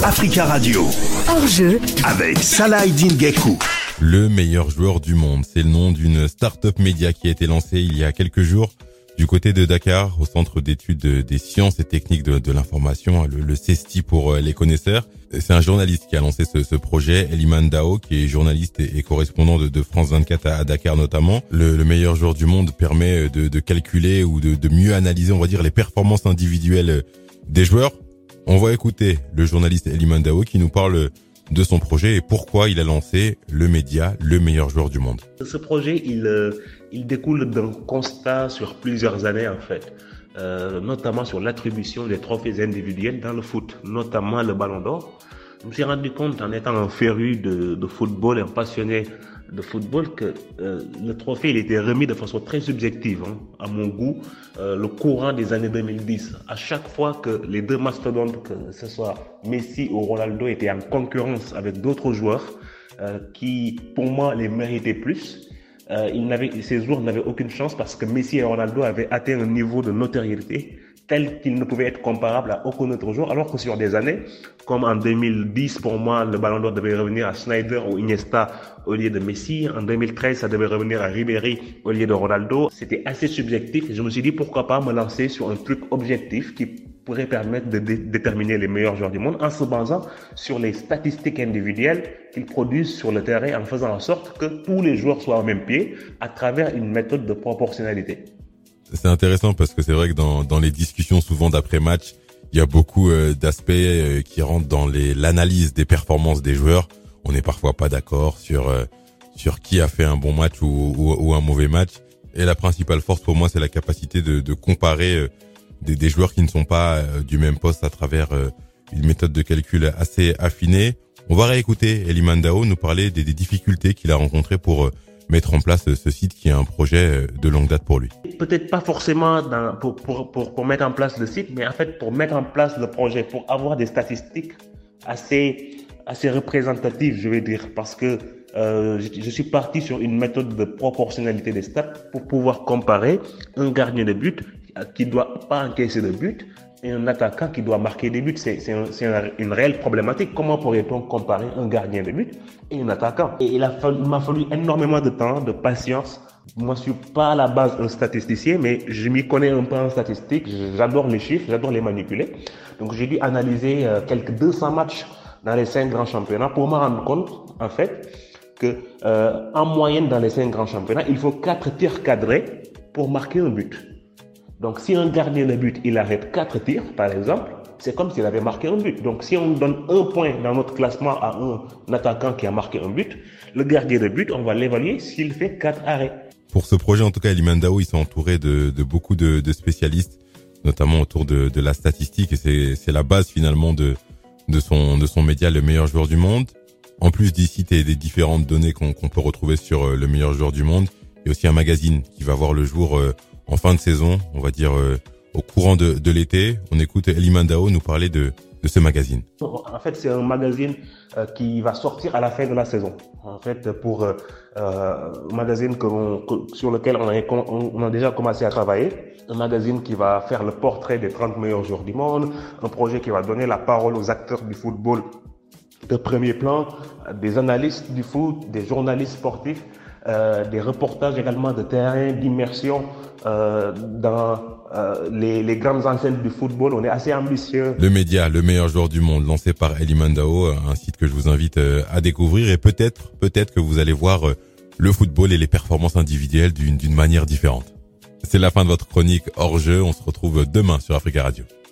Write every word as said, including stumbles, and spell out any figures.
Africa Radio. Hors-jeu avec Salah Eddine Gaikou. Le meilleur joueur du monde, c'est le nom d'une start-up média qui a été lancée il y a quelques jours du côté de Dakar, au Centre d'études des sciences et techniques de, de l'information, le, le CESTI pour les connaisseurs. C'est un journaliste qui a lancé ce, ce projet, Eliman Dao, qui est journaliste et, et correspondant de, de France vingt-quatre à, à Dakar notamment. Le, le meilleur joueur du monde permet de, de calculer ou de, de mieux analyser, on va dire, les performances individuelles des joueurs. On va écouter le journaliste Eliman Dao qui nous parle de son projet et pourquoi il a lancé le média, le meilleur joueur du monde. Ce projet, il, euh, il découle d'un constat sur plusieurs années en fait, euh, notamment sur l'attribution des trophées individuels dans le foot, notamment le Ballon d'Or. Je me suis rendu compte en étant un féru de, de football, un passionné de football, que euh, le trophée il était remis de façon très subjective, hein, à mon goût, euh, le courant des années deux mille dix. À chaque fois que les deux mastodontes, que ce soit Messi ou Ronaldo, étaient en concurrence avec d'autres joueurs euh, qui, pour moi, les méritaient plus, euh, ils n'avaient, ces joueurs n'avaient aucune chance parce que Messi et Ronaldo avaient atteint un niveau de notoriété tel qu'il ne pouvait être comparable à aucun autre joueur, alors que sur des années, comme en deux mille dix, pour moi, le Ballon d'Or devait revenir à Sneijder ou Iniesta au lieu de Messi. En deux mille treize, ça devait revenir à Ribéry au lieu de Ronaldo. C'était assez subjectif. Je me suis dit, pourquoi pas me lancer sur un truc objectif qui pourrait permettre de dé- déterminer les meilleurs joueurs du monde en se basant sur les statistiques individuelles qu'ils produisent sur le terrain, en faisant en sorte que tous les joueurs soient au même pied à travers une méthode de proportionnalité. C'est intéressant parce que c'est vrai que dans, dans les discussions souvent d'après-match, il y a beaucoup euh, d'aspects euh, qui rentrent dans les, l'analyse des performances des joueurs. On n'est parfois pas d'accord sur euh, sur qui a fait un bon match ou, ou, ou un mauvais match. Et la principale force pour moi, c'est la capacité de, de comparer euh, des, des joueurs qui ne sont pas euh, du même poste à travers euh, une méthode de calcul assez affinée. On va réécouter Eliman Dao nous parler des, des difficultés qu'il a rencontrées pour euh, mettre en place ce site qui est un projet de longue date pour lui. Peut-être pas forcément dans, pour, pour, pour, pour mettre en place le site, mais en fait pour mettre en place le projet, pour avoir des statistiques assez, assez représentatives, je vais dire, parce que euh, je, je suis parti sur une méthode de proportionnalité des stats pour pouvoir comparer un gardien de but qui doit pas encaisser de but et un attaquant qui doit marquer des buts. C'est, c'est, un, c'est un, une réelle problématique. Comment pourrait-on comparer un gardien de but et un attaquant? Et il, a fallu, il m'a fallu énormément de temps, de patience. Moi, je suis pas à la base un statisticien, mais je m'y connais un peu en statistique. J'adore les chiffres, j'adore les manipuler. Donc, j'ai dû analyser euh, quelques deux cents matchs dans les cinq grands championnats pour me rendre compte, en fait, que euh, en moyenne dans les cinq grands championnats, il faut quatre tirs cadrés pour marquer un but. Donc, si un gardien de but, il arrête quatre tirs, par exemple, c'est comme s'il avait marqué un but. Donc, si on donne un point dans notre classement à un attaquant qui a marqué un but, le gardien de but, on va l'évaluer s'il fait quatre arrêts. Pour ce projet, en tout cas, Eliman Dao, il s'est entouré de, de beaucoup de, de spécialistes, notamment autour de, de la statistique, et c'est, c'est la base finalement de, de son, de son média, le meilleur joueur du monde. En plus d'ici et des différentes données qu'on, qu'on peut retrouver sur le meilleur joueur du monde, il y a aussi un magazine qui va voir le jour euh, en fin de saison, on va dire euh, au courant de, de l'été. On écoute Eliman Dao nous parler de, de ce magazine. En fait, c'est un magazine euh, qui va sortir à la fin de la saison. En fait, pour euh, un magazine que l'on, que, sur lequel on a, on a déjà commencé à travailler. Un magazine qui va faire le portrait des trente meilleurs joueurs du monde. Un projet qui va donner la parole aux acteurs du football de premier plan, des analystes du foot, des journalistes sportifs. Euh, des reportages également de terrain, d'immersion euh, dans euh, les, les grandes enseignes du football. On est assez ambitieux. Le média, le meilleur joueur du monde, lancé par Eliman Dao, un site que je vous invite à découvrir et peut-être, peut-être que vous allez voir le football et les performances individuelles d'une, d'une manière différente. C'est la fin de votre chronique hors jeu. On se retrouve demain sur Africa Radio.